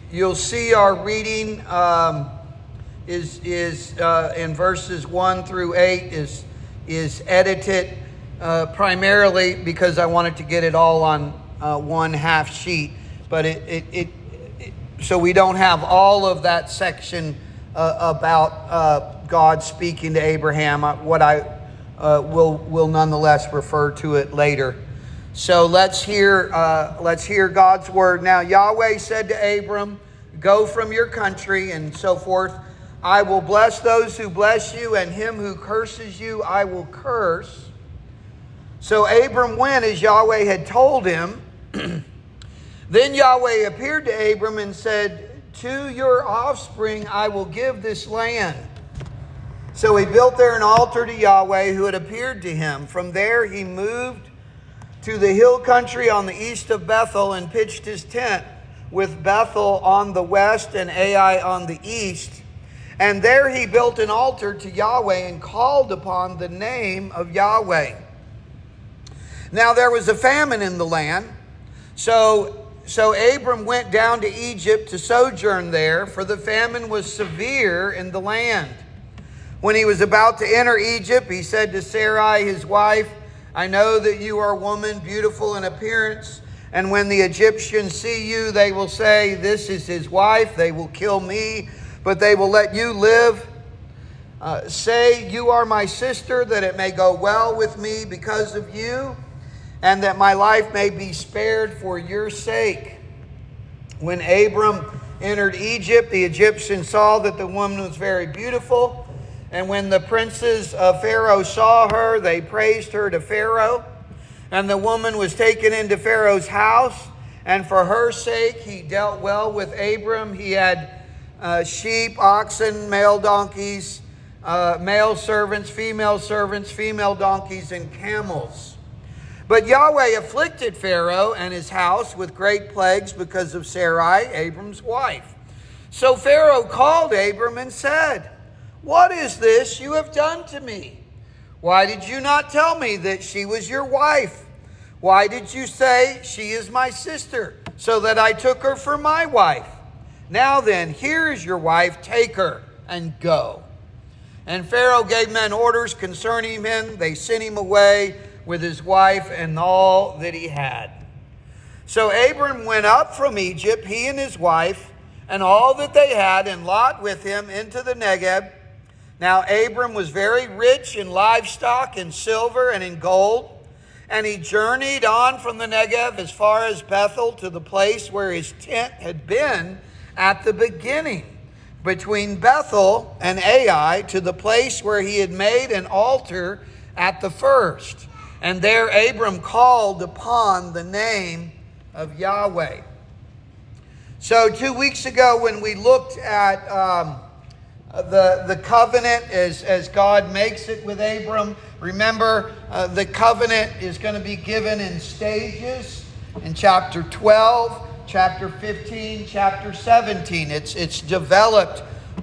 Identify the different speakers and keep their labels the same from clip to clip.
Speaker 1: you'll see our reading is in verses 1 through 8 is edited primarily because I wanted to get it all on one half sheet, but so we don't have all of that section about God speaking to Abraham. What I will nonetheless refer to it later. So let's hear God's word. Now Yahweh said to Abram, "Go from your country," and so forth. "I will bless those who bless you, and him who curses you I will curse." So Abram went as Yahweh had told him. Then Yahweh appeared to Abram and said, "To your offspring I will give this land." So he built there an altar to Yahweh who had appeared to him. From there he moved to the hill country on the east of Bethel and pitched his tent, with Bethel on the west and Ai on the east. And there he built an altar to Yahweh and called upon the name of Yahweh. Now there was a famine in the land, so Abram went down to Egypt to sojourn there, for the famine was severe in the land. When he was about to enter Egypt, he said to Sarai his wife, "I know that you are a woman beautiful in appearance, and when the Egyptians see you, they will say, 'This is his wife.' They will kill me, but they will let you live. Say, 'You are my sister,' that it may go well with me because of you, and that my life may be spared for your sake." When Abram entered Egypt, the Egyptians saw that the woman was very beautiful. And when the princes of Pharaoh saw her, they praised her to Pharaoh. And the woman was taken into Pharaoh's house, and for her sake he dealt well with Abram. He had sheep, oxen, male donkeys, male servants, female donkeys, and camels. But Yahweh afflicted Pharaoh and his house with great plagues because of Sarai, Abram's wife. So Pharaoh called Abram and said, "What is this you have done to me? Why did you not tell me that she was your wife? Why did you say, 'She is my sister,' so that I took her for my wife? Now then, here is your wife, take her and go." And Pharaoh gave men orders concerning him. They sent him away with his wife and all that he had. So Abram went up from Egypt, he and his wife, and all that they had, and Lot with him, into the Negeb. Now Abram was very rich in livestock, in silver, and in gold. And he journeyed on from the Negev as far as Bethel, to the place where his tent had been at the beginning, between Bethel and Ai, to the place where he had made an altar at the first. And there Abram called upon the name of Yahweh. So 2 weeks ago, when we looked at the covenant as God makes it with Abram, remember the covenant is going to be given in stages. In chapter 12, chapter 15, chapter 17, it's developed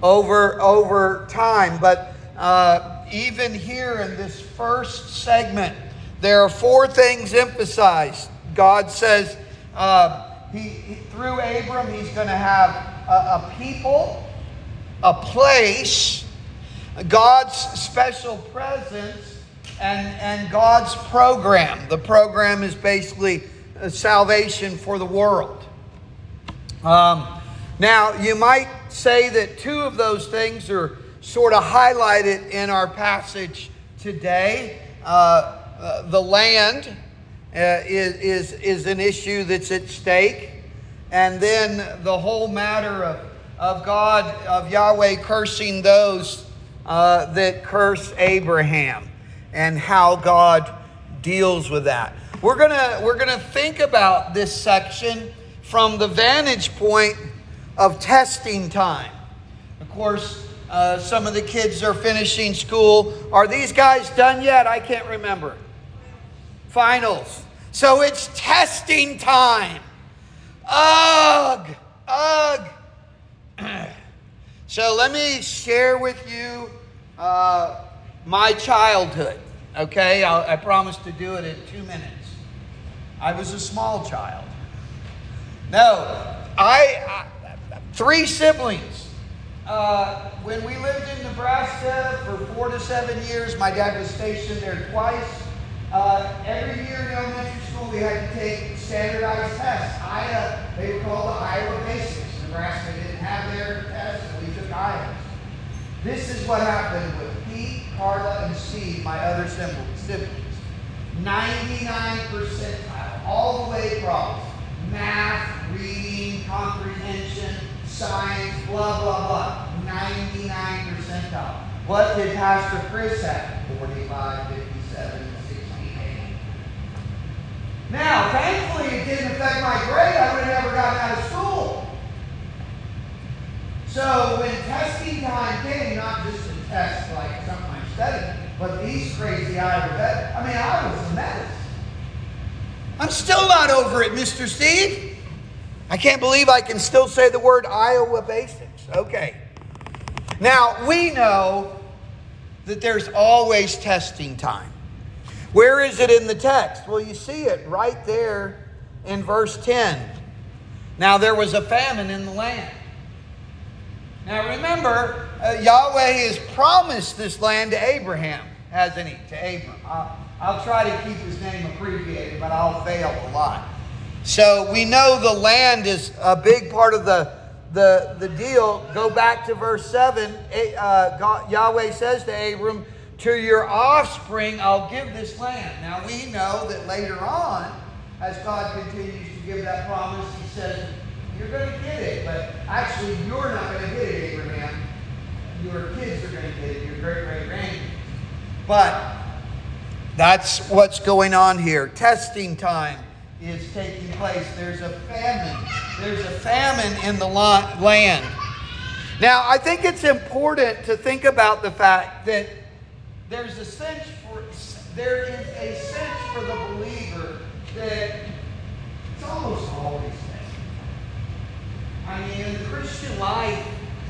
Speaker 1: over time. But even here in this first segment, there are 4 things emphasized. God says through Abram, he's going to have a people, a place, God's special presence, and God's program. The program is basically salvation for the world. Now, you might say that 2 of those things are sort of highlighted in our passage today. The land is an issue that's at stake. And then the whole matter of God, of Yahweh cursing those that curse Abraham, and how God deals with that. We're gonna think about this section from the vantage point of testing time. Of course, some of the kids are finishing school. Are these guys done yet? I can't remember. Finals. So it's testing time. Ugh. So let me share with you my childhood. Okay, I promise to do it in 2 minutes. I was a small child. No, 3 siblings. When we lived in Nebraska for 4 to 7 years, my dad was stationed there twice. Every year in elementary school, we had to take standardized tests. They were called the Iowa Basics. Nebraska didn't have their tests, so we took Iowa's. This is what happened with Pete, Carla, and Steve, my other siblings. 99 percentile, all the way across. Math, reading, comprehension, science, blah, blah, blah. 99 percentile. What did Pastor Chris have? 45, 57, 68. Now, thankfully, it didn't affect my grade. I would have never gotten out of school. So when testing time came, not just a test like something I studied, but these crazy Iowa vets, I was a mess. I'm still not over it, Mr. Steve. I can't believe I can still say the word Iowa Basics. Okay. Now, we know that there's always testing time. Where is it in the text? Well, you see it right there in verse 10. Now, there was a famine in the land. Now, remember, Yahweh has promised this land to Abraham, hasn't he? To Abram. I'll try to keep his name abbreviated, but I'll fail a lot. So we know the land is a big part of the deal. Go back to verse 7. Yahweh says to Abram, to your offspring I'll give this land. Now we know that later on, as God continues to give that promise, he says, you're going to get it, but actually you're not going to get it, Abraham. Your kids are going to get it, your great-great-grandkids. But that's what's going on here. Testing time is taking place. There's a famine. There's a famine in the land. Now, I think it's important to think about the fact that there is a sense for the believer that it's almost always testing. In the Christian life,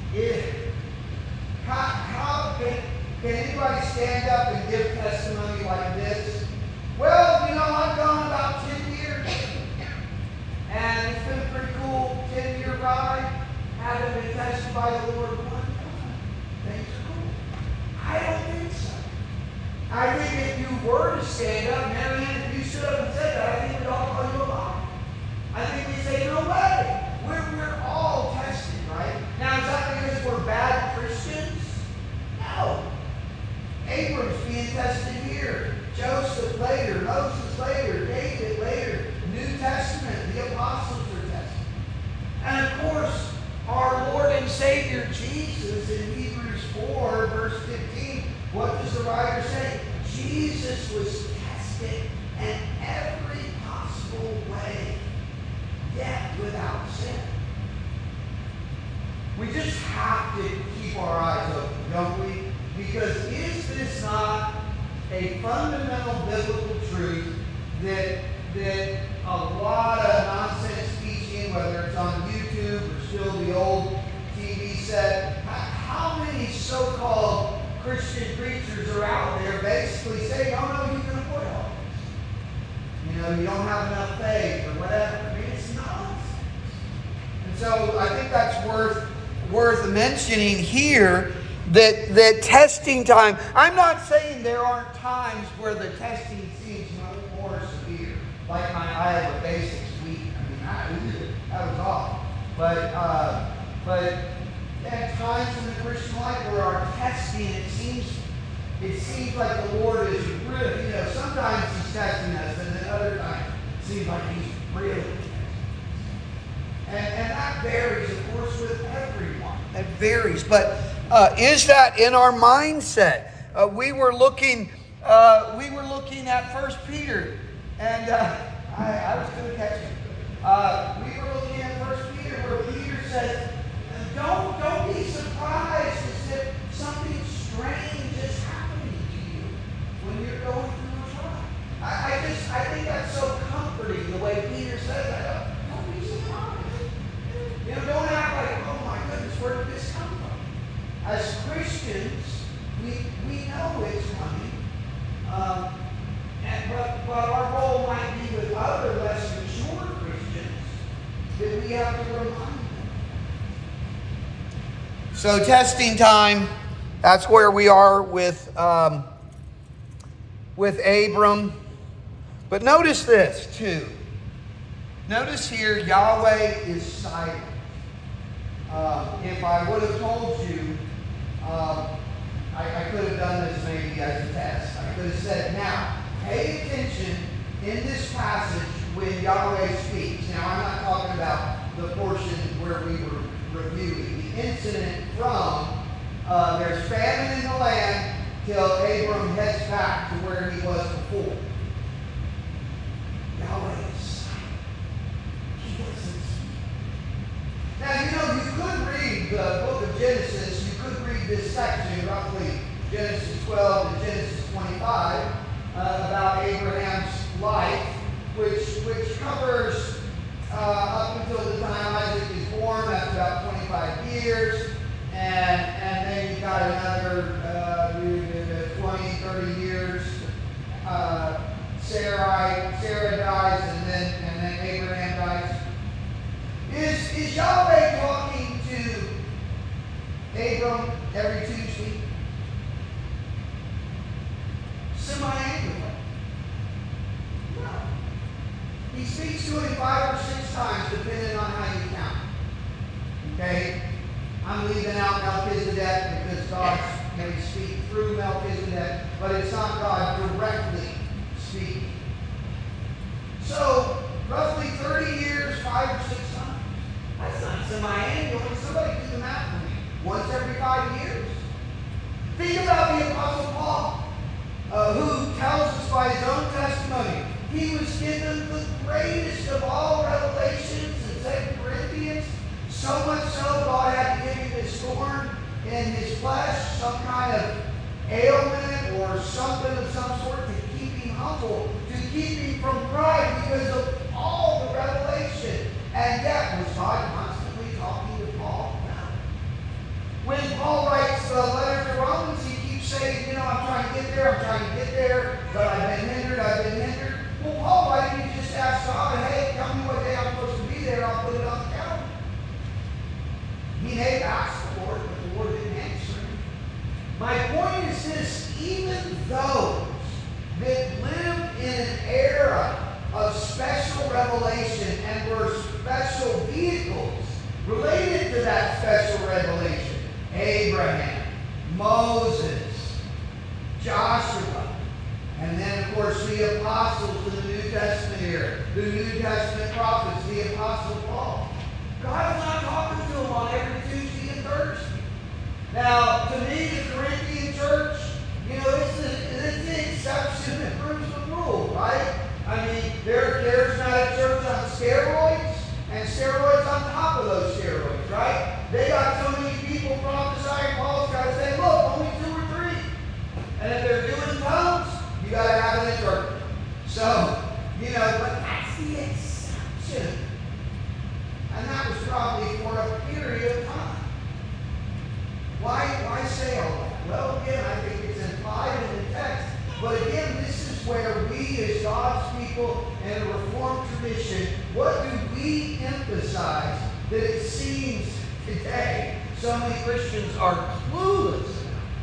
Speaker 1: how can anybody stand up and give testimony like this? Well, I've gone about 10 years, and it's been a pretty cool 10-year ride. Haven't been tested by the Lord one time. Things are cool. I don't think so. I think if you were to stand up, Marianne, if you stood up and said that, I think we'd all call you a liar. I think we'd say, no way. We're all tested, right? Now, is that because we're bad Christians? No. Abram's being tested here. Joseph later. Moses later. David later. New Testament. The apostles are tested. And of course, our Lord and Savior Jesus in Hebrews 4, verse 15, what does the writer say? Jesus was tested in every possible way, yet without sin. We just have to keep our eyes open, don't we? Because is this not a fundamental biblical truth that a lot of nonsense teaching, whether it's on YouTube or still the old TV set, how many so-called Christian preachers are out there basically saying, oh no, you can avoid all this. You don't have enough faith or whatever. It's nonsense. And so I think that's worth mentioning here that testing time. I'm not saying there aren't times where the testing seems more severe, like my Iowa Basics week. That was awful. But at times in the Christian life where our testing, it seems like the Lord is really, sometimes He's testing us, and then other times it seems like He's really testing us. And that varies, of course, with everyone. That varies. But is that in our mindset? We were looking at 1 Peter, and I was going to catch it. We were looking at 1 Peter, where Peter says, don't be surprised as if something strange is happening to you when you're going through a trial. I think that's so comforting, the way Peter says that. Don't be surprised. Don't act like, oh my goodness, where did this come from? As Christians, we know it's coming. But our role might be with other less mature Christians So testing time, that's where we are with Abram. But notice this too. Notice here, Yahweh is silent. If I would have told you, I could have done this maybe as a test. I could have said, now, pay attention in this passage when Yahweh speaks. Now, I'm not talking about the portion where we were reviewing. The incident from there's famine in the land till Abram heads back to where he was before. Yahweh is silent. He doesn't speak. Now, you could read the book of Genesis. You could read this section, roughly Genesis 12 to Genesis 25, about Abraham's life, which covers up until the time Isaac is born. That's about 25 years. And then you've got another 20, 30 years. Sarah dies, and then Abraham dies. Is Yahweh talking to Abram every Tuesday? Semi-annually. No. He speaks to him 5 or 6 times, depending on how you count. Okay? I'm leaving out Melchizedek because God may speak through Melchizedek, but it's not God directly speaking. So, roughly 30 years, 5 or 6 times. That's not semi-annual. Somebody do the math for me. Once every 5 years. Think about the Apostle Paul, who tells us by his own testimony, he was given the greatest of all revelations in 2 Corinthians. So much so, God had to give him this thorn in his flesh, some kind of ailment or something of some sort to keep him humble, to keep him from pride because of all the revelation. And yet, was God constantly talking to Paul? No. When Paul writes the letter to Romans, he keeps saying, I'm trying to get there, but I've been hindered. Well, Paul, why didn't you just ask God, hey, tell me what day I'm supposed to be there, I'll put it on the calendar? He may have asked the Lord, but the Lord didn't answer him. My point is this, even those that lived in an era of special revelation and were special vehicles related to that special revelation, Abraham, Moses, Joshua, and then, of course, the apostles in the New Testament era, the New Testament prophets, the Apostle Paul. God's not talking to them on every Tuesday and Thursday. Now, to me, the Corinthian church, it's the exception that proves the rule, right? I mean, there's not a church on steroids, and steroids on top of those steroids, right? They got so many people prophesying, Paul's got to say, look, only 2 or 3. And if they're doing tongues, you got to have an interpreter. So, but that's the exception. And that was probably for a period of time. Why say all that? Well, again, I think it's implied in the text. But again, this is where we as God's people and the Reformed tradition, what do we emphasize that it seems today so many Christians are clueless about?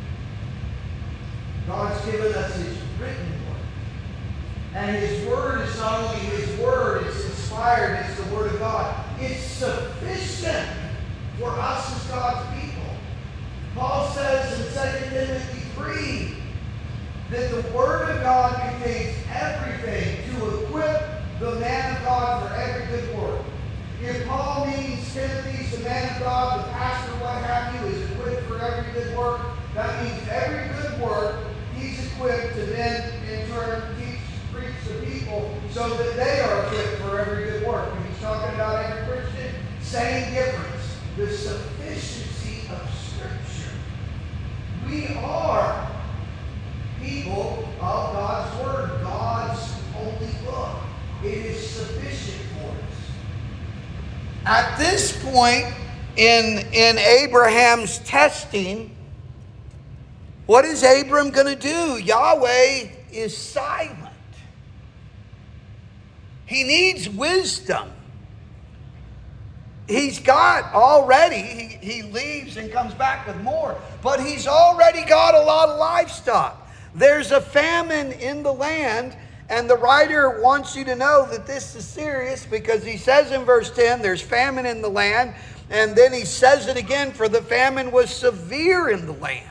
Speaker 1: God's given us His written word. And His word is not only His word, it's inspired, it's the word of God. It's sufficient for us as God's people. Paul says in 2 Timothy 3 that the Word of God contains everything to equip the man of God for every good work. If Paul means Timothy's the man of God, the pastor, what have you, is equipped for every good work, that means every good work he's equipped to then in turn preach to people so that they are equipped for every good work. When he's talking about every Christian, same difference. The sufficiency of Scripture. We are people of God's Word, God's only book. It is sufficient for us. At this point in Abraham's testing, what is Abram going to do? Yahweh is silent. He needs wisdom. he's got already, he leaves and comes back with more, but he's already got a lot of livestock. There's a famine in the land, and the writer wants you to know that this is serious because he says in verse 10, there's famine in the land, and then he says it again, for the famine was severe in the land.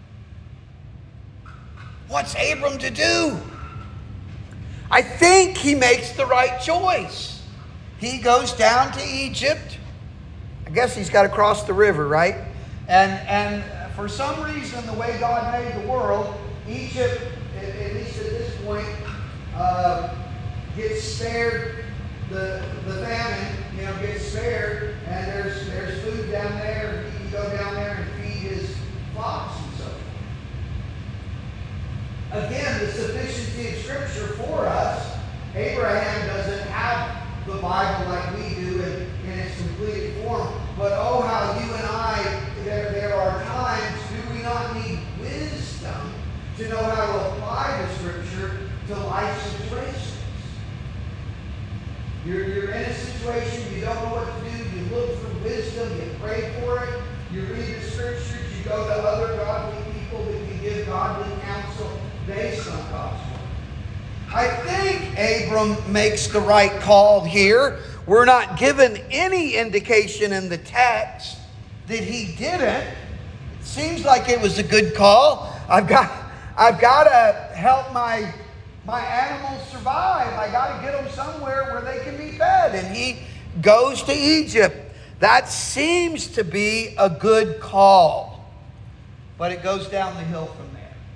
Speaker 1: What's Abram to do? I think he makes the right choice. He goes down to Egypt. I guess he's got to cross the river, right? And for some reason, the way God made the world, Egypt, at least at this point, gets spared the famine, gets spared, and there's food down there. He can go down there and feed his flocks and so forth. Again, the sufficiency of Scripture for us. Abraham doesn't have the Bible like we do in its completed form, but oh, how you and I, there are times, do we not need wisdom to know how to apply the Scripture to life situations? You're in a situation, you don't know what to do, you look for wisdom, you pray for it, you read the Scriptures, you go to other godly people that can give godly counsel based on God's Word. I think Abram makes the right call here. We're not given any indication in the text that he didn't. It seems like it was a good call. I've got to help my animals survive. I got to get them somewhere where they can be fed. And he goes to Egypt. That seems to be a good call. But it goes down the hill from there.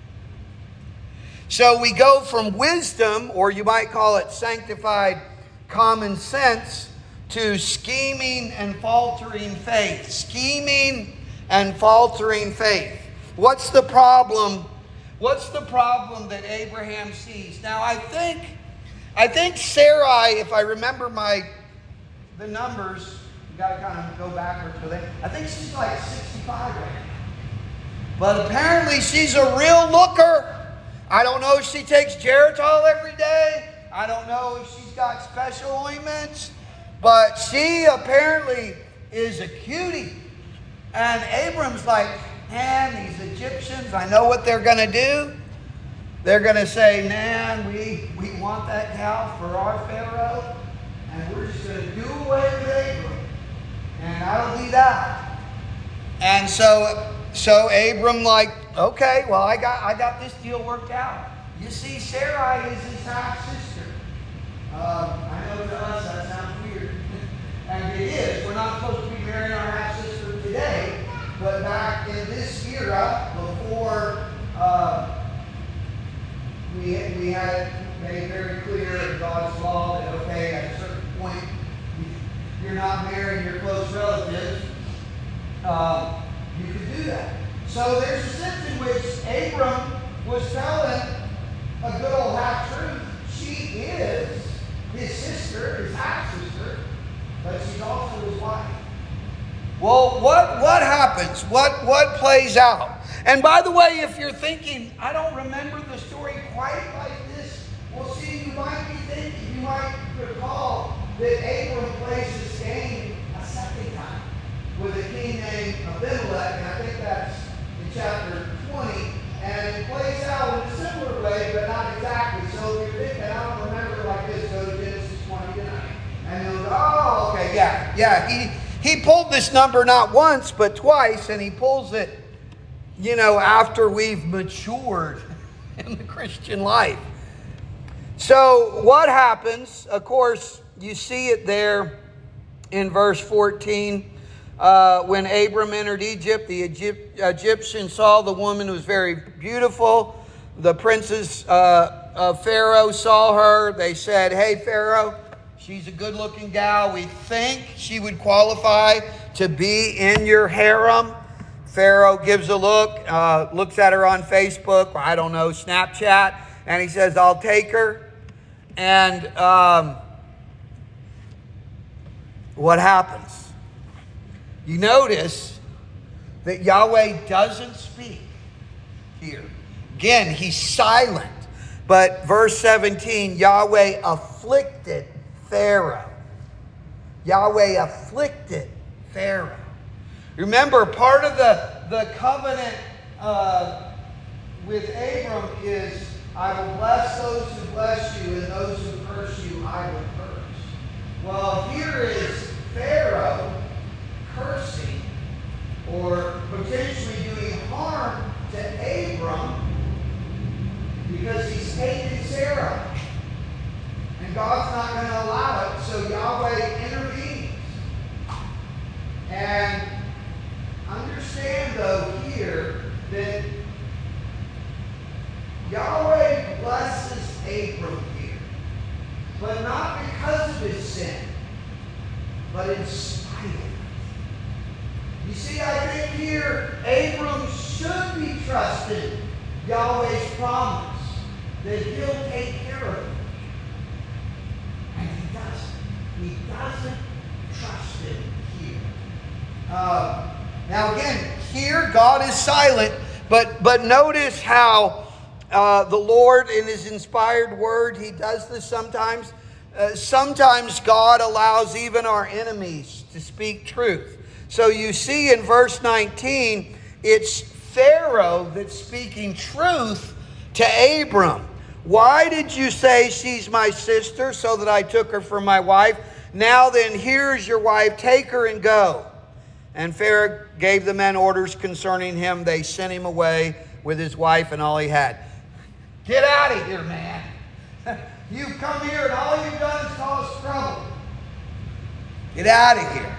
Speaker 1: So we go from wisdom, or you might call it sanctified common sense, to scheming and faltering faith. Scheming and faltering faith. What's the problem? What's the problem that Abraham sees? Now I think Sarai, if I remember the numbers, you got to kind of go backwards with it. I think she's like 65 right now. But apparently she's a real looker. I don't know if she takes Geritol every day. I don't know if she's got special ointments. But she apparently is a cutie. And Abram's like, man, these Egyptians, I know what they're going to do. They're going to say, man, we want that cow for our Pharaoh. And we're just going to do away with Abram. And that'll be that. And so Abram like, okay, well, I got this deal worked out. You see, Sarai is his half-sister. I know to us that sounds weird. And it is. We're not supposed to be marrying our half-sister today. But back in this era, before we had it made very clear in God's law that, okay, at a certain point, you're not marrying your close relatives, you could do that. So there's a sense in which Abram was telling a good old half-truth. She is his sister, his half-sister, but she's also his wife. Well, what happens? What plays out? And by the way, if you're thinking, I don't remember the story quite like this, well, see, you might recall that Abram plays this game a second time with a king named Abimelech, and I think that's in chapter 20, and it plays out in a similar way, but not exactly. So if you're thinking, I don't remember like this, go to Genesis 20 tonight. And you'll go, oh, okay, yeah. He pulled this number not once, but twice, and he pulls it, after we've matured in the Christian life. So what happens? Of course, you see it there in verse 14. When Abram entered Egypt, the Egyptians saw the woman who was very beautiful. The princes of Pharaoh saw her. They said, hey, Pharaoh, she's a good-looking gal. We think she would qualify to be in your harem. Pharaoh gives a look, looks at her on Facebook, I don't know, Snapchat, and he says, I'll take her. And what happens? You notice that Yahweh doesn't speak here. Again, he's silent. But verse 17, Yahweh afflicted Pharaoh. Yahweh afflicted Pharaoh. Remember, part of the covenant with Abram is, I will bless those who bless you, and those who curse you, I will curse. Well, here is Pharaoh cursing or potentially doing harm to Abram because he's hated Sarah. And God's not going to allow it, so Yahweh intervenes. And understand, though, here that Yahweh blesses Abram here, but not because of his sin, but in spite of it. You see, I think here Abram should be trusting Yahweh's promise that he'll take care of him. And he doesn't. He doesn't trust him here. Now again, here God is silent, but notice how the Lord in His inspired word, He does this sometimes. Sometimes God allows even our enemies to speak truth. So you see in verse 19, it's Pharaoh that's speaking truth to Abram. Why did you say she's my sister, so that I took her for my wife? Now then, here's your wife, take her and go. And Pharaoh gave the men orders concerning him. They sent him away with his wife and all he had. Get out of here, man. You've come here and all you've done is cause trouble. Get out of here.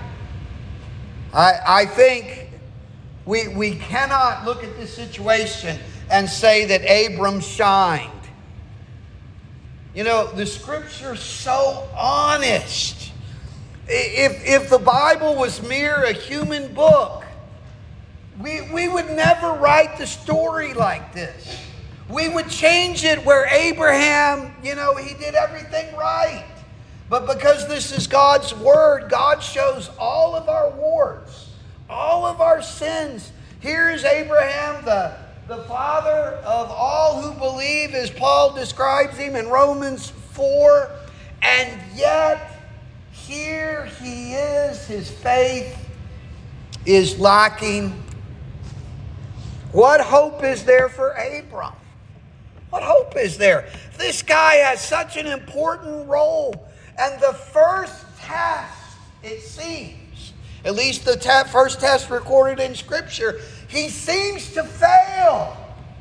Speaker 1: I think we cannot look at this situation and say that Abram shined. You know, the Scripture's so honest. If the Bible was mere a human book, we would never write the story like this. We would change it where Abraham, he did everything right. But because this is God's Word, God shows all of our warts, all of our sins. Here's Abraham, the father of all who believe, as Paul describes him in Romans 4. And yet, here he is, his faith is lacking. What hope is there for Abram? What hope is there? This guy has such an important role. And the first test, it seems, at least the first test recorded in Scripture, he seems to fail.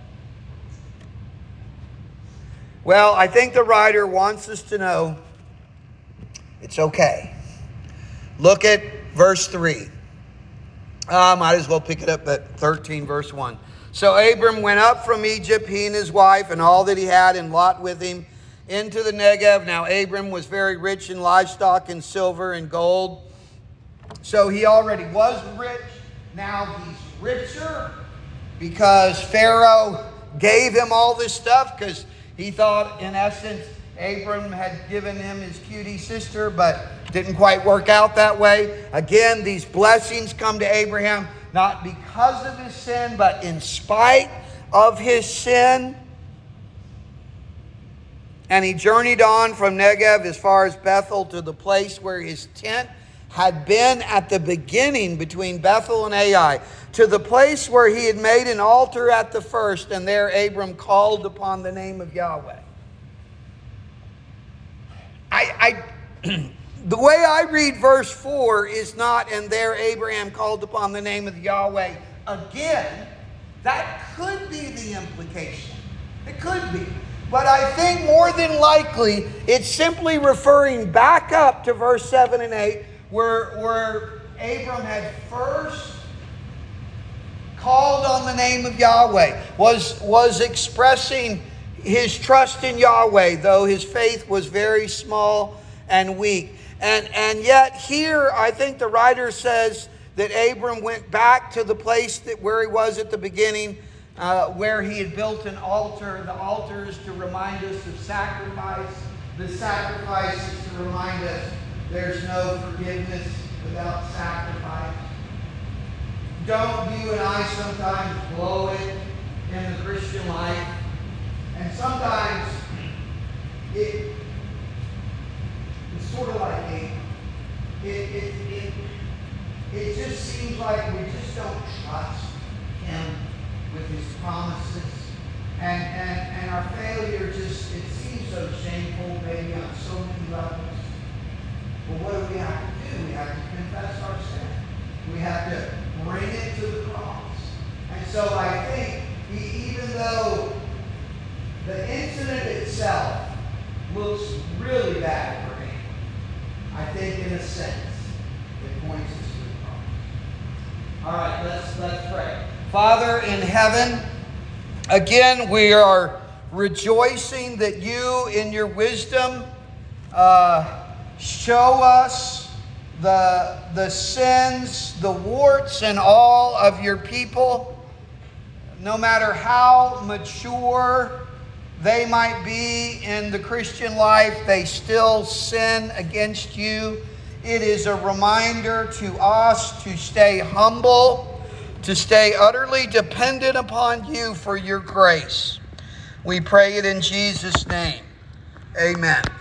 Speaker 1: Well, I think the writer wants us to know it's okay. Look at verse 3. Might as well pick it up at 13, verse 1. So Abram went up from Egypt, he and his wife, and all that he had, and Lot with him, into the Negev. Now Abram was very rich in livestock and silver and gold. So he already was rich. Now he's richer because Pharaoh gave him all this stuff, because he thought, in essence, Abram had given him his cutie sister, but didn't quite work out that way. Again, these blessings come to Abraham not because of his sin, but in spite of his sin. And he journeyed on from Negev as far as Bethel, to the place where his tent had been at the beginning between Bethel and Ai, to the place where he had made an altar at the first, and there Abram called upon the name of Yahweh. The way I read verse 4 is not, and there Abraham called upon the name of Yahweh again. That could be the implication. It could be. But I think more than likely it's simply referring back up to verse 7 and 8, where Abram had first called on the name of Yahweh, was expressing his trust in Yahweh, though his faith was very small and weak. And yet here, I think the writer says that Abram went back to the place where he was at the beginning, where he had built an altar. The altar is to remind us of sacrifice. The sacrifice is to remind us there's no forgiveness without sacrifice. Don't you and I sometimes blow it in the Christian life? And sometimes it's sort of like it just seems like we just don't trust Him with His promises. And our failure just, it seems so shameful maybe on so many levels. But what do we have to do? We have to confess our sin. We have to bring it to the cross. And so I think even though the incident itself looks really bad for me, I think in a sense it points us to the cross. All right, let's pray. Father in heaven, again we are rejoicing that you in your wisdom show us the sins, the warts and all of your people. No matter how mature they might be in the Christian life, they still sin against you. It is a reminder to us to stay humble, to stay utterly dependent upon you for your grace. We pray it in Jesus' name. Amen.